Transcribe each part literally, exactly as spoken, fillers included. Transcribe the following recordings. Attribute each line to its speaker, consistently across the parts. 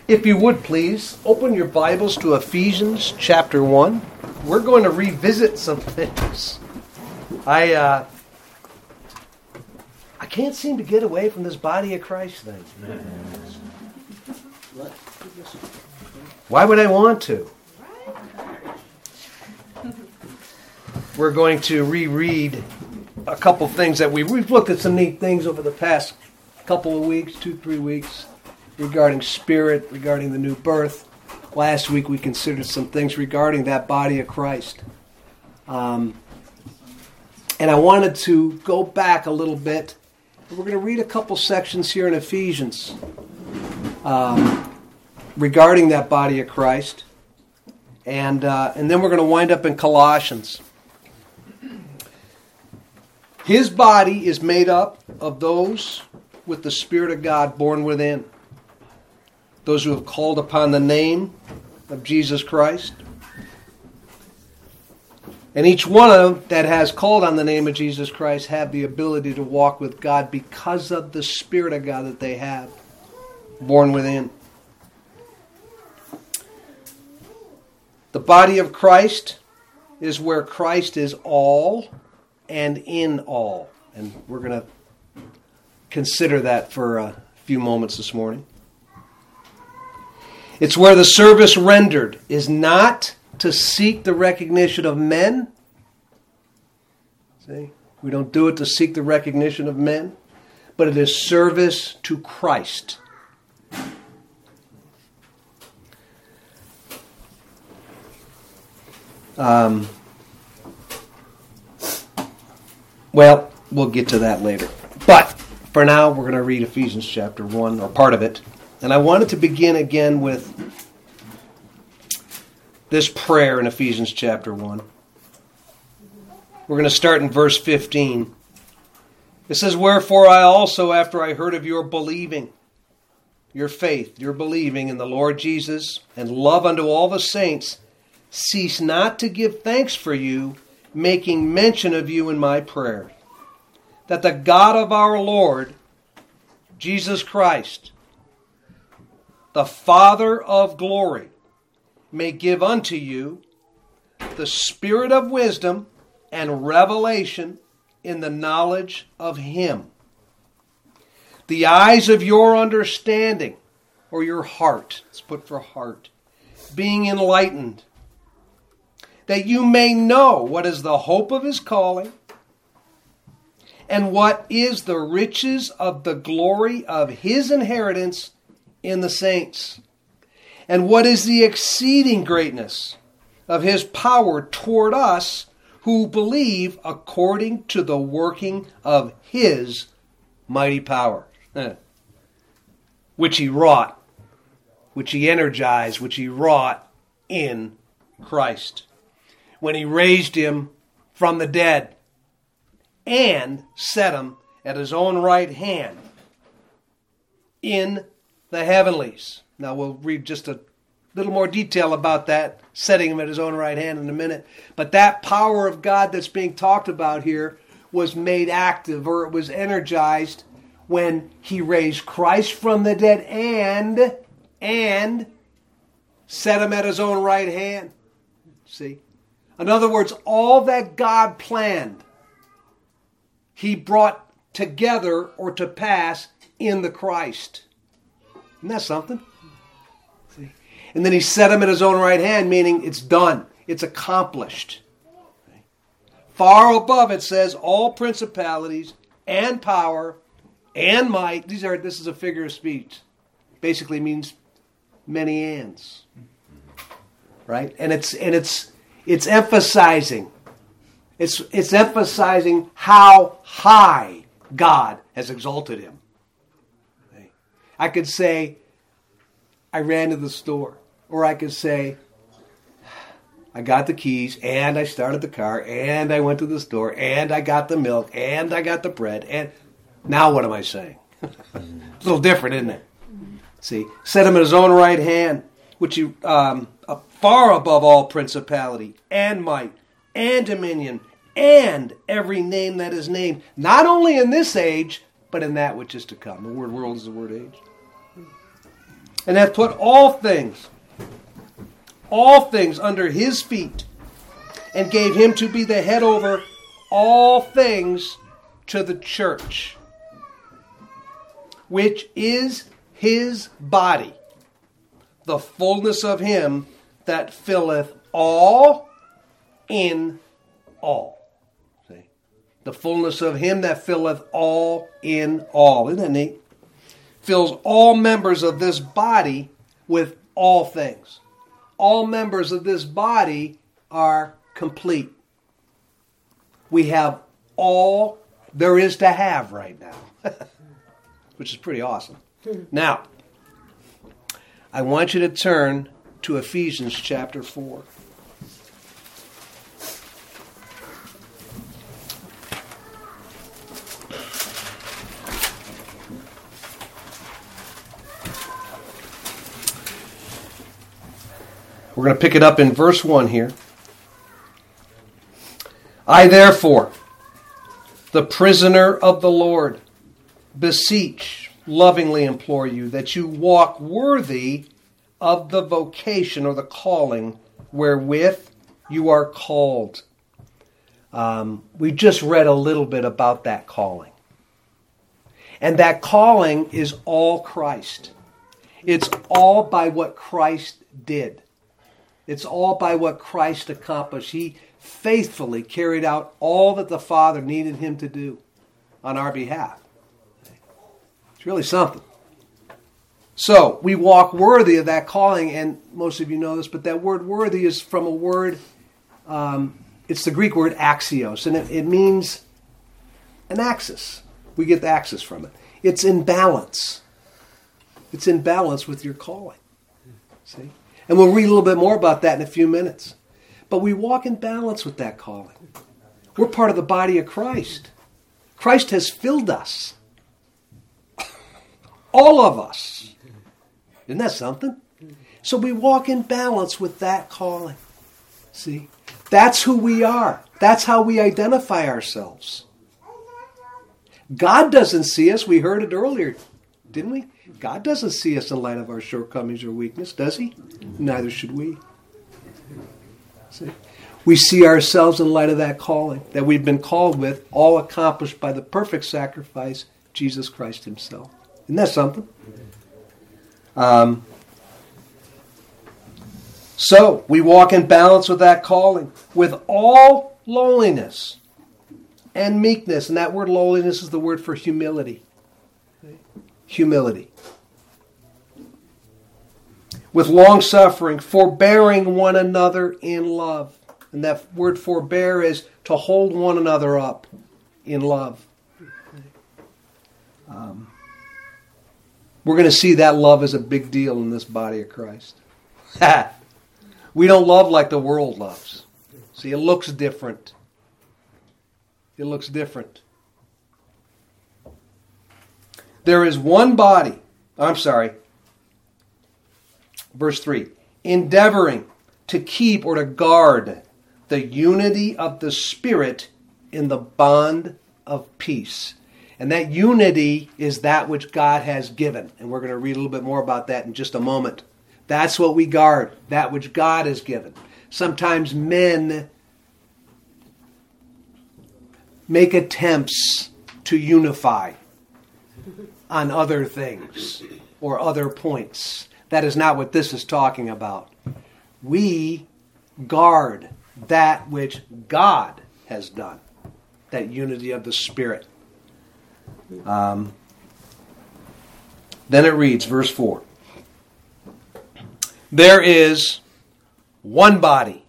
Speaker 1: If you would please, open your Bibles to Ephesians chapter one. We're going to revisit some things. I uh, I can't seem to get away from this body of Christ thing. Why would I want to? We're going to reread a couple things that we, we've looked at some neat things over the past couple of weeks, two, three weeks, regarding spirit, regarding the new birth. Last week we considered some things regarding that body of Christ. Um, and I wanted to go back a little bit. We're going to read a couple sections here in Ephesians um, regarding that body of Christ. And, uh, and then we're going to wind up in Colossians. His body is made up of those with the Spirit of God born within. Those who have called upon the name of Jesus Christ. And each one of them that has called on the name of Jesus Christ have the ability to walk with God because of the Spirit of God that they have born within. The body of Christ is where Christ is all and in all. And we're going to consider that for a few moments this morning. It's where the service rendered is not to seek the recognition of men. See? We don't do it to seek the recognition of men, but it is service to Christ. Um, well, we'll get to that later. But for now, we're going to read Ephesians chapter one, or part of it. And I wanted to begin again with this prayer in Ephesians chapter one. We're going to start in verse fifteen. It says, "Wherefore I also, after I heard of your believing, your faith, your believing in the Lord Jesus, and love unto all the saints, cease not to give thanks for you, making mention of you in my prayer, that the God of our Lord Jesus Christ, the Father of glory, may give unto you the spirit of wisdom and revelation in the knowledge of Him. The eyes of your understanding, or your heart, let's put for heart, being enlightened, that you may know what is the hope of His calling, and what is the riches of the glory of His inheritance in the saints, and what is the exceeding greatness of His power toward us who believe, according to the working of His mighty power, which He wrought, which He energized, which He wrought in Christ, when He raised Him from the dead and set Him at His own right hand in the heavenlies." Now we'll read just a little more detail about that, setting Him at His own right hand in a minute. But that power of God that's being talked about here was made active, or it was energized when He raised Christ from the dead and, and set Him at His own right hand. See? In other words, all that God planned, He brought together or to pass in the Christ. Isn't that something? See? And then He set Him at His own right hand, meaning it's done. It's accomplished. Far above, it says, all principalities and power and might. These are. This is a figure of speech. Basically means many ands. Right? And it's and it's it's emphasizing. It's it's emphasizing how high God has exalted Him. I could say, I ran to the store. Or I could say, I got the keys, and I started the car, and I went to the store, and I got the milk, and I got the bread, and now what am I saying? It's a little different, isn't it? See, set Him at His own right hand, which He, um, far above all principality, and might, and dominion, and every name that is named, not only in this age, but in that which is to come. The word world is the word age. and hath put all things, all things under his feet, and gave him to be the head over all things to the church, which is his body, the fullness of him that filleth all in all. See? The fullness of him that filleth all in all. Isn't that neat? Fills all members of this body with all things. All members of this body are complete. We have all there is to have right now, which is pretty awesome. Now, I want you to turn to Ephesians chapter four. We're going to pick it up in verse one here. I therefore, the prisoner of the Lord, beseech, lovingly implore you, that you walk worthy of the vocation or the calling wherewith you are called. Um, we just read a little bit about that calling. And that calling is all Christ. It's all by what Christ did. It's all by what Christ accomplished. He faithfully carried out all that the Father needed him to do on our behalf. It's really something. So, we walk worthy of that calling, and most of you know this, but that word worthy is from a word, um, it's the Greek word axios, and it, it means an axis. We get the axis from it. It's in balance. It's in balance with your calling. See? And we'll read a little bit more about that in a few minutes. But we walk in balance with that calling. We're part of the body of Christ. Christ has filled us. All of us. Isn't that something? So we walk in balance with that calling. See? That's who we are. That's how we identify ourselves. God doesn't see us. We heard it earlier, didn't we? God doesn't see us in light of our shortcomings or weakness, does he? Neither should we. See? We see ourselves in light of that calling that we've been called with, all accomplished by the perfect sacrifice, Jesus Christ himself. Isn't that something? Um, so, we walk in balance with that calling, with all lowliness and meekness. And that word lowliness is the word for humility. Humility. With long suffering, forbearing one another in love. And that word forbear is to hold one another up in love. Um, we're going to see that love is a big deal in this body of Christ. We don't love like the world loves. See, it looks different. It looks different. There is one body. I'm sorry. Verse three. Endeavoring to keep or to guard the unity of the Spirit in the bond of peace. And that unity is that which God has given. And we're going to read a little bit more about that in just a moment. That's what we guard, that which God has given. Sometimes men make attempts to unify on other things or other points. That is not what this is talking about. We guard that which God has done. That unity of the Spirit. Um, then it reads, verse four. There is one body.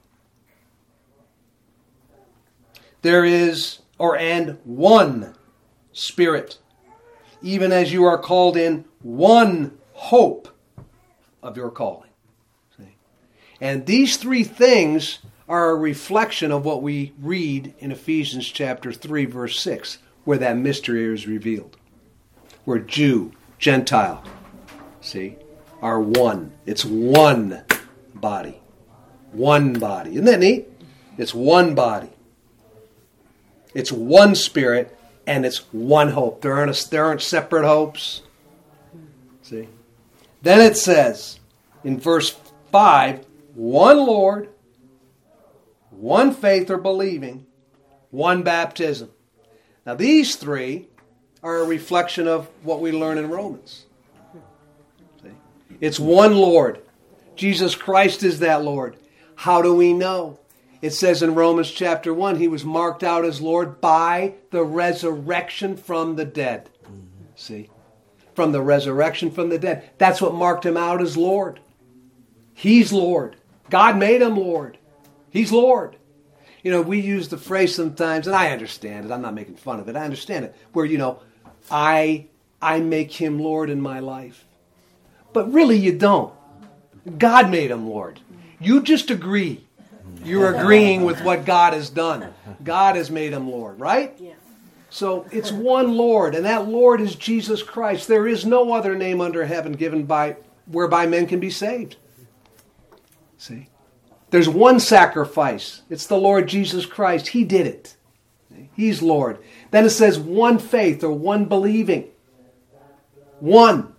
Speaker 1: There is, or and one Spirit. Even as you are called in one hope of your calling. See? And these three things are a reflection of what we read in Ephesians chapter three, verse six, where that mystery is revealed. Where Jew, Gentile, see, are one. It's one body. One body. Isn't that neat? It's one body. It's one Spirit, and it's one hope. There aren't, there aren't separate hopes. See? Then it says in verse five, one Lord, one faith or believing, one baptism. Now these three are a reflection of what we learn in Romans. See? It's one Lord. Jesus Christ is that Lord. How do we know? It says in Romans chapter one, he was marked out as Lord by the resurrection from the dead. See? From the resurrection from the dead. That's what marked him out as Lord. He's Lord. God made him Lord. He's Lord. You know, we use the phrase sometimes, and I understand it. I'm not making fun of it. I understand it. Where, you know, I I make him Lord in my life. But really you don't. God made him Lord. You just agree. You're agreeing with what God has done. God has made him Lord, right? Yeah. So it's one Lord, and that Lord is Jesus Christ. There is no other name under heaven given by whereby men can be saved. See? There's one sacrifice. It's the Lord Jesus Christ. He did it. He's Lord. Then it says one faith or one believing. One.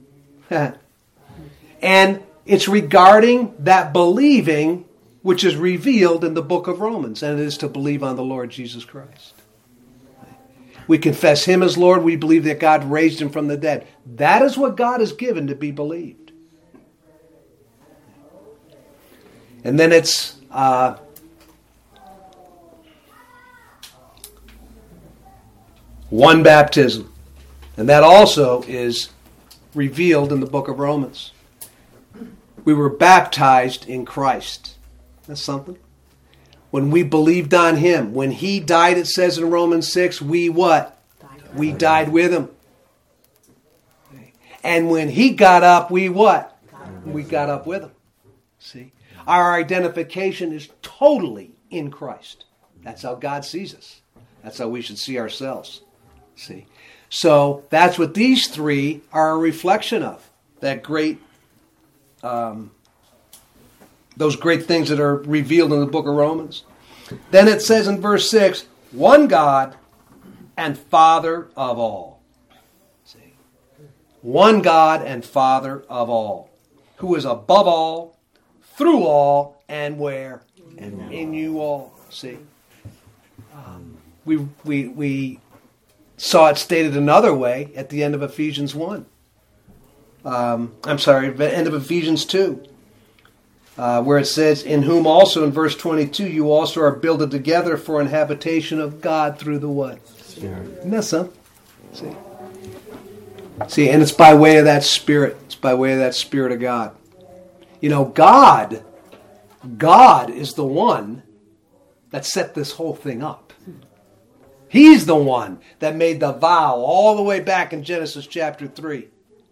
Speaker 1: And it's regarding that believing which is revealed in the book of Romans, and it is to believe on the Lord Jesus Christ. We confess him as Lord. We believe that God raised him from the dead. That is what God has given to be believed. And then it's uh, one baptism. And that also is revealed in the book of Romans. We were baptized in Christ. That's something. When we believed on him, when he died, it says in Romans six, we what? Died. We died with him. And when he got up, we what? We got up with him. See? Our identification is totally in Christ. That's how God sees us. That's how we should see ourselves. See? So that's what these three are a reflection of. That great, um, those great things that are revealed in the book of Romans. Then it says in verse six, one God and Father of all. See? One God and Father of all, who is above all, through all, and where? And in you all. See? Um, we, we, we saw it stated another way at the end of Ephesians one. Um, I'm sorry, at the end of Ephesians two. Uh, where it says, in whom also, in verse twenty-two, you also are builded together for an habitation of God through the what? Spirit. Isn't that something? See? See, and it's by way of that Spirit. It's by way of that Spirit of God. You know, God, God is the one that set this whole thing up. He's the one that made the vow all the way back in Genesis chapter three.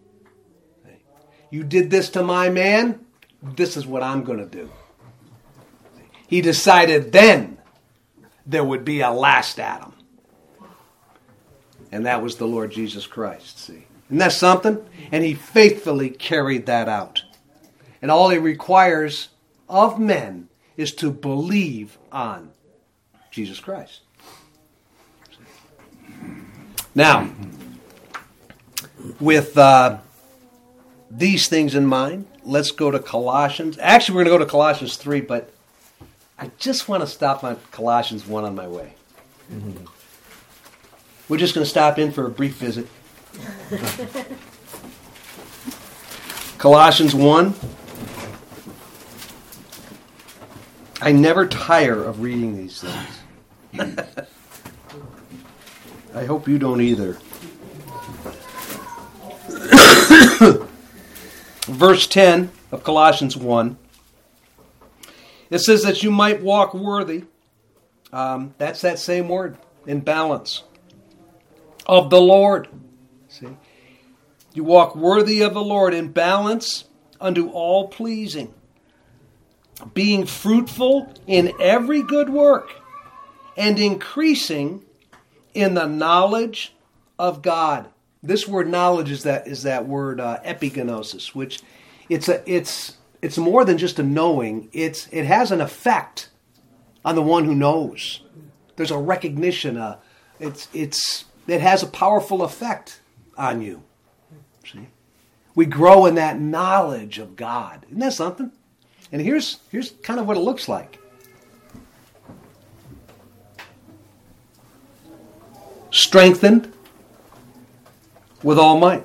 Speaker 1: You did this to my man, this is what I'm going to do. He decided then there would be a last Adam. And that was the Lord Jesus Christ. See? Isn't that something? And he faithfully carried that out. And all he requires of men is to believe on Jesus Christ. Now, with uh, these things in mind, let's go to Colossians. Actually, we're going to go to Colossians three, but I just want to stop on Colossians one on my way. Mm-hmm. We're just going to stop in for a brief visit. Colossians one. I never tire of reading these things. I hope you don't either. Verse ten of Colossians one. It says that you might walk worthy. Um, that's that same word, in balance. Of the Lord. See? You walk worthy of the Lord in balance unto all pleasing. Being fruitful in every good work. And increasing in the knowledge of God. This word knowledge is that is that word uh, epigenosis, which it's a it's it's more than just a knowing. It's it has an effect on the one who knows. There's a recognition. Uh, it's it's it has a powerful effect on you. See, We grow in that knowledge of God. Isn't that something? And here's, here's kind of what it looks like. Strengthened with all might,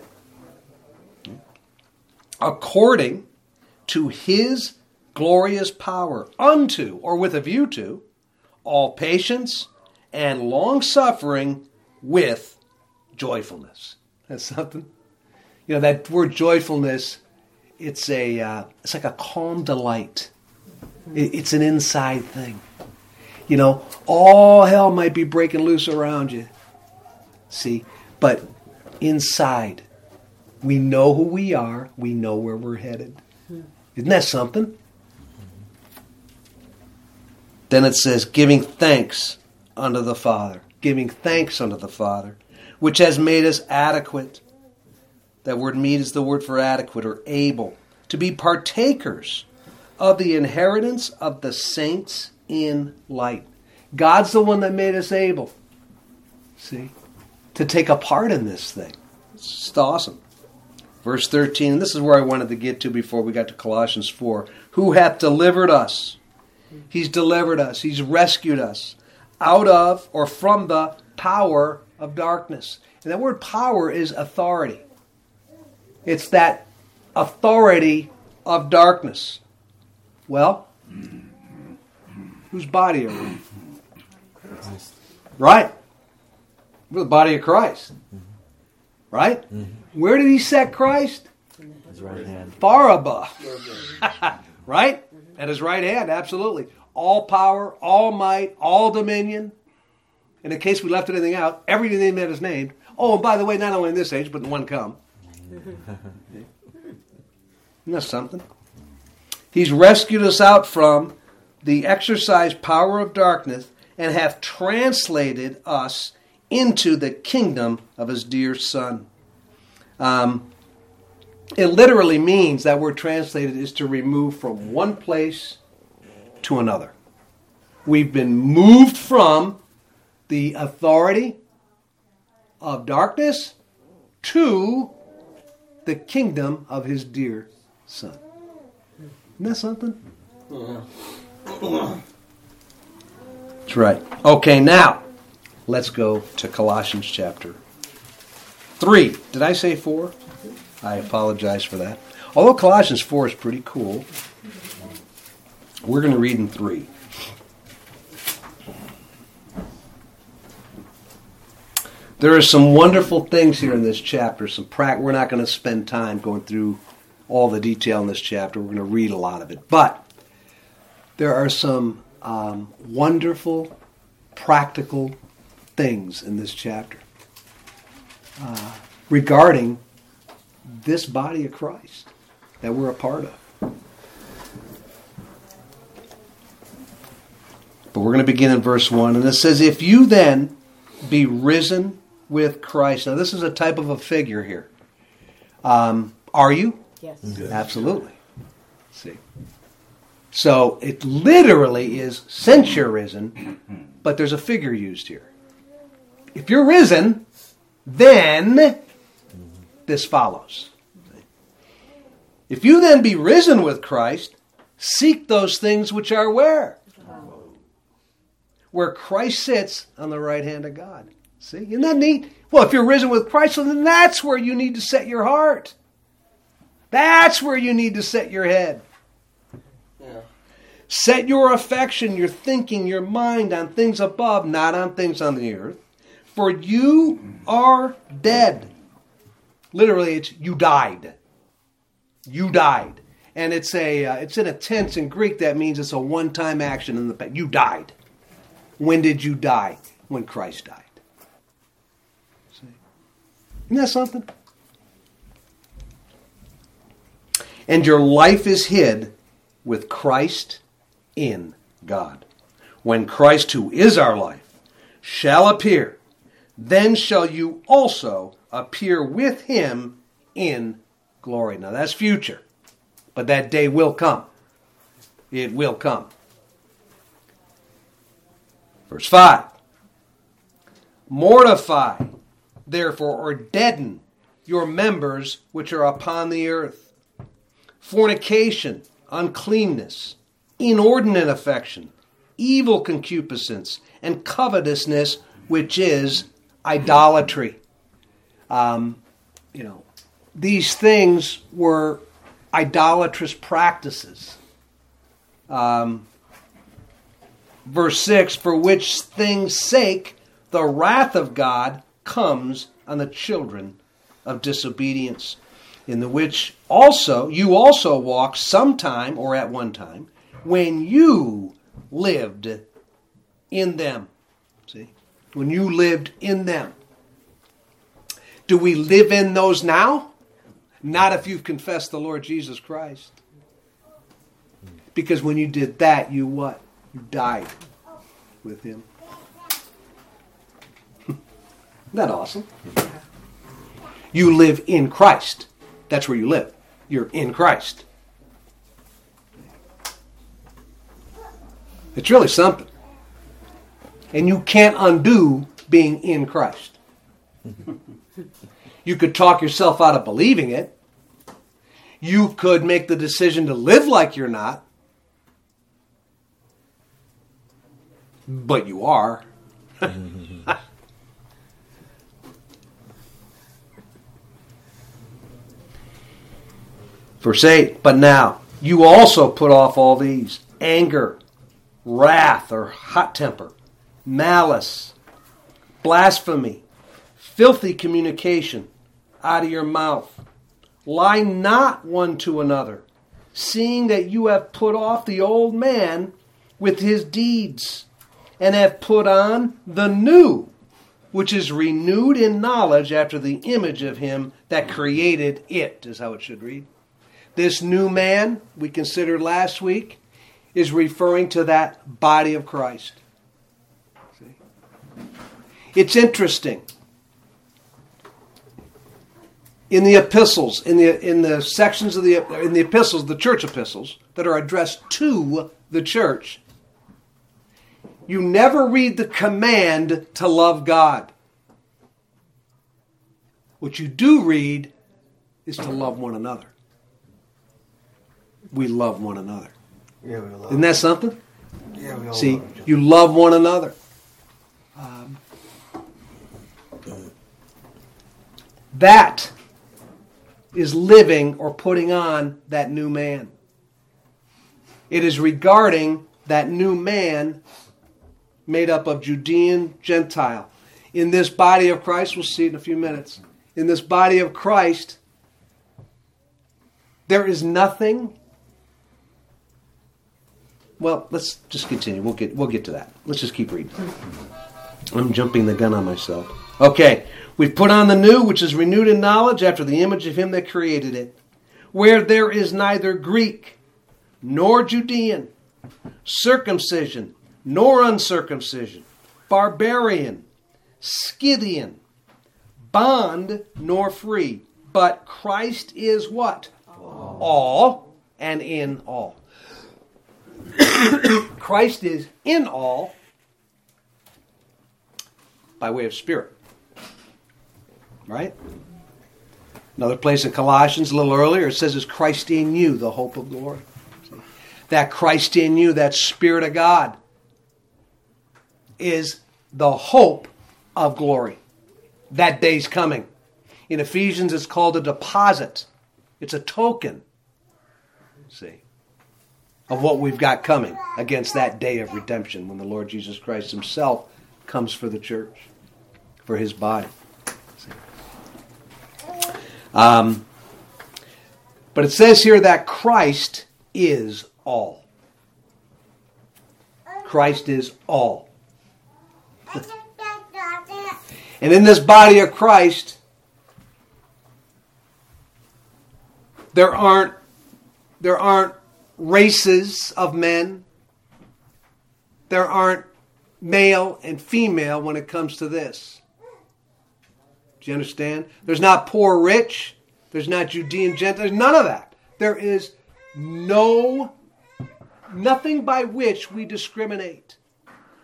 Speaker 1: according to his glorious power, unto, or with a view to, all patience and long-suffering with joyfulness. That's something. You know, that word joyfulness, it's a uh, it's like a calm delight. It, it's an inside thing. You know, all hell might be breaking loose around you. See? But inside, we know who we are. We know where we're headed. Isn't that something? Then it says, giving thanks unto the Father. Giving thanks unto the Father, which has made us adequate. That word meet is the word for adequate or able. To be partakers of the inheritance of the saints in light. God's the one that made us able. See? To take a part in this thing. It's just awesome. Verse thirteen, this is where I wanted to get to before we got to Colossians four. Who hath delivered us? He's delivered us. He's rescued us out of or from the power of darkness. And that word power is authority. It's that authority of darkness. Well, whose body are we? Right. We're the body of Christ. Right? Mm-hmm. Where did he set Christ?
Speaker 2: His right hand.
Speaker 1: Far above. Right? At his right hand, absolutely. All power, all might, all dominion. And in case we left anything out, everything that is named. Oh, and by the way, not only in this age, but in one come. Isn't that something? He's rescued us out from the exercised power of darkness and have translated us into the kingdom of his dear Son. Um, it literally means, that word translated is to remove from one place to another. We've been moved from the authority of darkness to the kingdom of his dear Son. Isn't that something? That's right. Okay, now let's go to Colossians chapter three. Did I say four? I apologize for that. Although Colossians four is pretty cool, we're going to read in three. There are some wonderful things here in this chapter. Some pra- We're not going to spend time going through all the detail in this chapter. We're going to read a lot of it. But there are some um, wonderful, practical things in this chapter uh, regarding this body of Christ that we're a part of. But we're going to begin in verse one. And it says, if you then be risen with Christ. Now this is a type of a figure here. Um, are you?
Speaker 3: Yes.
Speaker 1: Yes. Absolutely. See. So it literally is since you're risen, but there's a figure used here. If you're risen, then this follows. If you then be risen with Christ, seek those things which are where? Where Christ sits on the right hand of God. See? Isn't that neat? Well, if you're risen with Christ, well, then that's where you need to set your heart. That's where you need to set your head. Yeah. Set your affection, your thinking, your mind on things above, not on things on the earth. For you are dead. Literally, it's you died. You died. And it's a uh, it's in a tense in Greek that means it's a one-time action in the past. You died. When did you die? When Christ died. See? Isn't that something? And your life is hid with Christ in God. When Christ, who is our life, shall appear, then shall you also appear with him in glory. Now that's future, but that day will come. It will come. Verse five. Mortify, therefore, or deaden your members which are upon the earth: fornication, uncleanness, inordinate affection, evil concupiscence, and covetousness, which is idolatry. Um, you know, these things were idolatrous practices. Um, verse six, for which things' sake the wrath of God comes on the children of disobedience, in the which also you also walked sometime, or at one time, when you lived in them. See? When you lived in them. Do we live in those now? Not if you've confessed the Lord Jesus Christ. Because when you did that, you what? You died with him. Isn't that awesome? You live in Christ. That's where you live. You're in Christ. It's really something. And you can't undo being in Christ. You could talk yourself out of believing it. You could make the decision to live like you're not. But you are. Verse eight, but now you also put off all these: anger, wrath or hot temper, malice, blasphemy, filthy communication out of your mouth. Lie not one to another, seeing that you have put off the old man with his deeds, and have put on the new, which is renewed in knowledge after the image of him that created it, is how it should read. This new man, we considered last week, is referring to that body of Christ. See? It's interesting. In the epistles, in the in the sections of the in the epistles, the church epistles that are addressed to the church, you never read the command to love God. What you do read is to love one another. We love one another.
Speaker 2: Yeah, we love
Speaker 1: Isn't that something?
Speaker 2: Yeah, we all
Speaker 1: See,
Speaker 2: love each other.
Speaker 1: you love one another. Um, that is living or putting on that new man. It is regarding that new man made up of Judean, Gentile. In this body of Christ, we'll see it in a few minutes. In this body of Christ, there is nothing. Well, let's just continue. We'll get we'll get to that. Let's just keep reading. I'm jumping the gun on myself. Okay. We've put on the new, which is renewed in knowledge after the image of him that created it, where there is neither Greek nor Judean, circumcision nor uncircumcision, barbarian, Scythian, bond nor free, but Christ is what? All, all and in all. Christ is in all by way of Spirit. Right? Another place in Colossians, a little earlier, it says, is Christ in you, the hope of glory. See? That Christ in you, that Spirit of God, is the hope of glory. That day's coming. In Ephesians, it's called a deposit. It's a token, see, of what we've got coming against that day of redemption when the Lord Jesus Christ himself comes for the church, for his body. Um, but it says here that Christ is all. Christ is all. And in this body of Christ, there aren't there aren't races of men. There aren't male and female when it comes to this. Do you understand? There's not poor, rich. There's not Judean, Gentile. There's none of that. There is no, nothing by which we discriminate.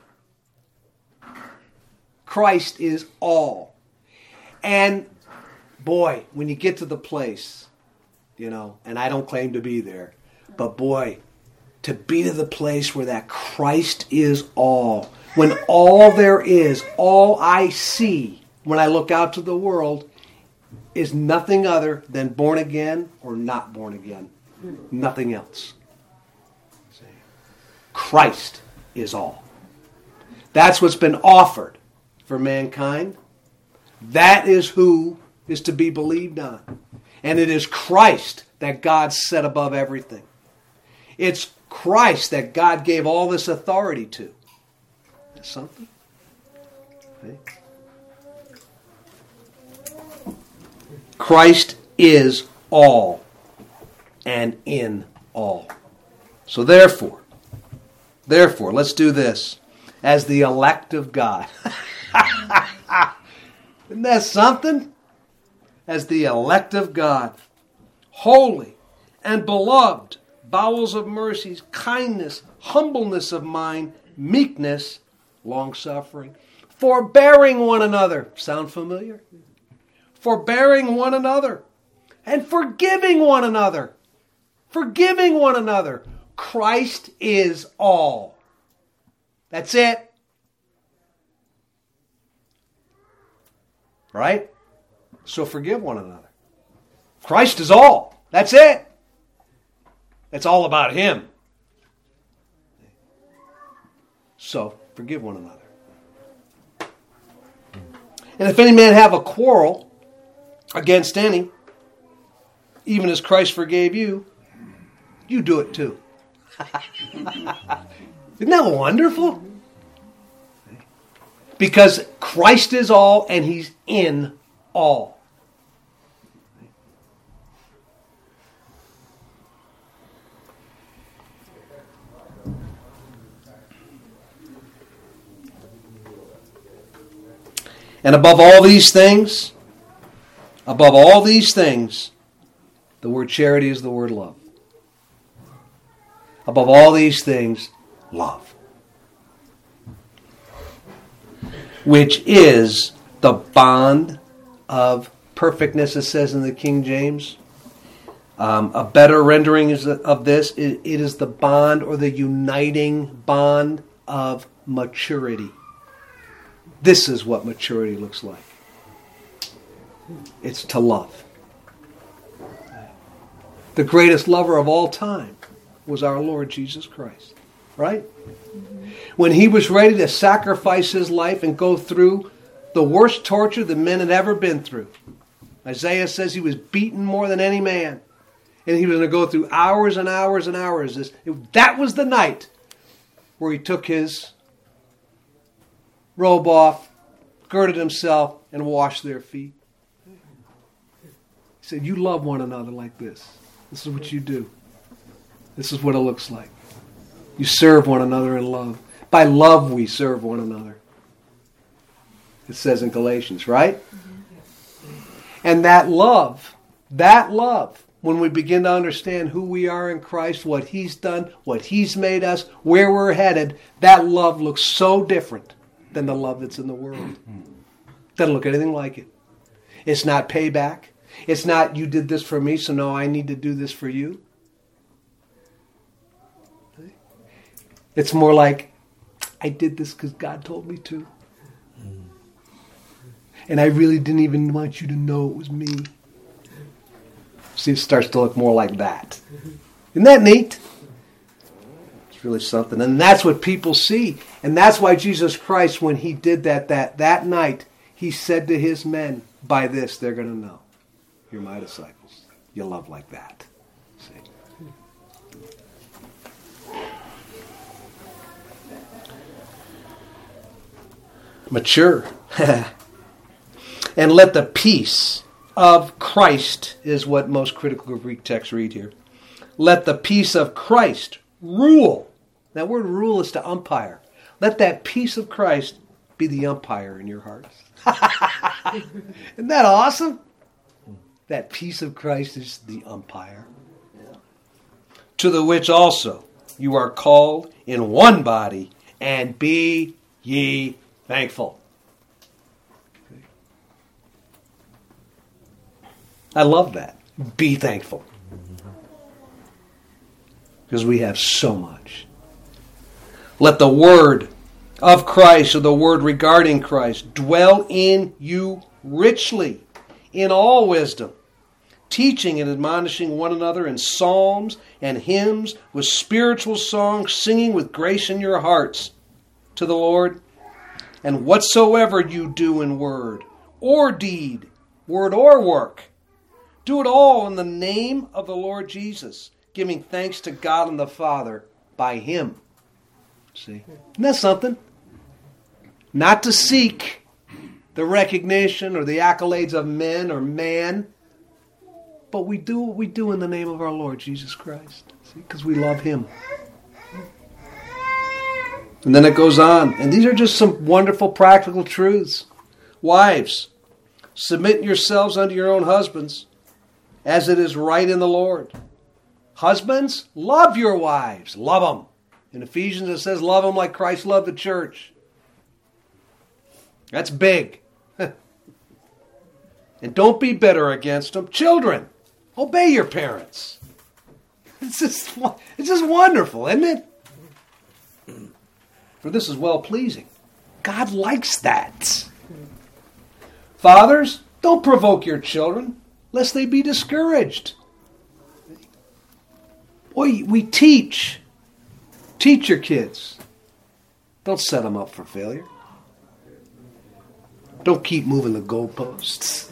Speaker 1: Christ is all. And boy, when you get to the place, you know, and I don't claim to be there, but boy, to be to the place where that Christ is all, when all there is, all I see when I look out to the world is nothing other than born again or not born again. Nothing else. See? Christ is all. That's what's been offered for mankind. That is who is to be believed on. And it is Christ that God set above everything. It's Christ that God gave all this authority to. That's something. Okay. Christ is all and in all. So therefore, therefore, let's do this. As the elect of God. Isn't that something? As the elect of God. Holy and beloved. Bowels of mercies, kindness, humbleness of mind, meekness, long-suffering, forbearing one another. Sound familiar? Forbearing one another. And forgiving one another. Forgiving one another. Christ is all. That's it. Right? So forgive one another. Christ is all. That's it. It's all about Him. So forgive one another. And if any man have a quarrel against any, even as Christ forgave you, you do it too. Isn't that wonderful? Because Christ is all and He's in all. And above all these things, above all these things, the word charity is the word love. Above all these things, love. Which is the bond of perfectness, it says in the King James. Um, a better rendering is of this, it, it is the bond or the uniting bond of maturity. This is what maturity looks like. It's to love. The greatest lover of all time was our Lord Jesus Christ. Right? When He was ready to sacrifice His life and go through the worst torture that men had ever been through. Isaiah says He was beaten more than any man. And He was going to go through hours and hours and hours. This, it, that was the night where He took His robe off, girded Himself, and washed their feet. He said, you love one another like this. This is what you do. This is what it looks like. You serve one another in love. By love we serve one another. It says in Galatians, right? And that love, that love, when we begin to understand who we are in Christ, what He's done, what He's made us, where we're headed, that love looks so different than the love that's in the world. Doesn't look anything like it. It's not payback. It's not, you did this for me, so now I need to do this for you. It's more like, I did this because God told me to. And I really didn't even want you to know it was me. See, it starts to look more like that. Isn't that neat? It's really something. And that's what people see. And that's why Jesus Christ, when He did that that, that night, He said to His men, by this they're going to know. You're my disciples. You love like that. See? Mature. And let the peace of Christ, is what most critical Greek texts read here. Let the peace of Christ rule. That word rule is to umpire. Let that peace of Christ be the umpire in your hearts. Isn't that awesome? That peace of Christ is the umpire. Yeah. To the which also you are called in one body, and be ye thankful. I love that. Be thankful. Because we have so much. Let the word of Christ, or the word regarding Christ, dwell in you richly in all wisdom, teaching and admonishing one another in psalms and hymns with spiritual songs, singing with grace in your hearts to the Lord. And whatsoever you do in word or deed, word or work, do it all in the name of the Lord Jesus, giving thanks to God and the Father by Him. See? Isn't that something? Not to seek the recognition or the accolades of men or man, but we do what we do in the name of our Lord Jesus Christ. See? Because we love Him. And then it goes on. And these are just some wonderful practical truths. Wives, submit yourselves unto your own husbands, as it is right in the Lord. Husbands, love your wives. Love them. In Ephesians it says, love them like Christ loved the church. That's big. And don't be bitter against them. Children, obey your parents. It's just, it's just wonderful, isn't it? For this is well-pleasing. God likes that. Fathers, don't provoke your children, lest they be discouraged. Boy, we teach. Teach your kids. Don't set them up for failure. Don't keep moving the goalposts.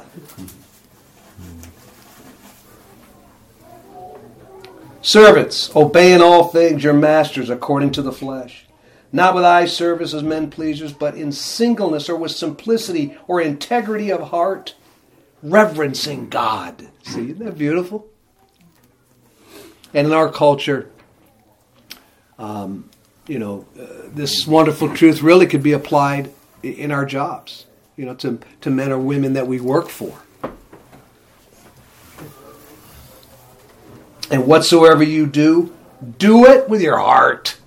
Speaker 1: Servants, obey in all things your masters according to the flesh, not with eye service as men pleasers, but in singleness or with simplicity or integrity of heart, reverencing God. See, isn't that beautiful? And in our culture, um, you know, uh, this wonderful truth really could be applied in our jobs, you know, to, to men or women that we work for. And whatsoever you do, do it with your heart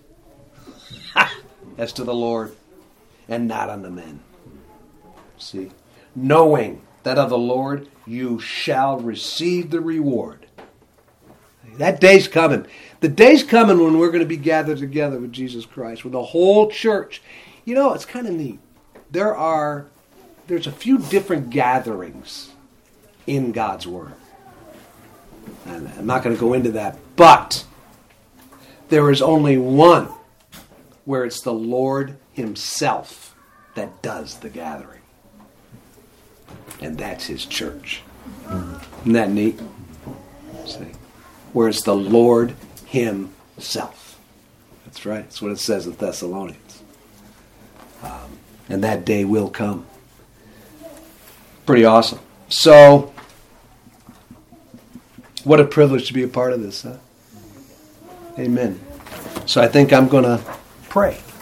Speaker 1: as to the Lord and not unto men. See, knowing that of the Lord you shall receive the reward. That day's coming. The day's coming when we're going to be gathered together with Jesus Christ, with the whole church. You know, it's kind of neat. There are, there's a few different gatherings in God's Word. And I'm not going to go into that, but there is only one where it's the Lord Himself that does the gathering. And that's His church. Isn't that neat? See? Where it's the Lord Himself. That's right. That's what it says in Thessalonians. Um, and that day will come. Pretty awesome. So, what a privilege to be a part of this, huh? Amen. So I think I'm going to pray.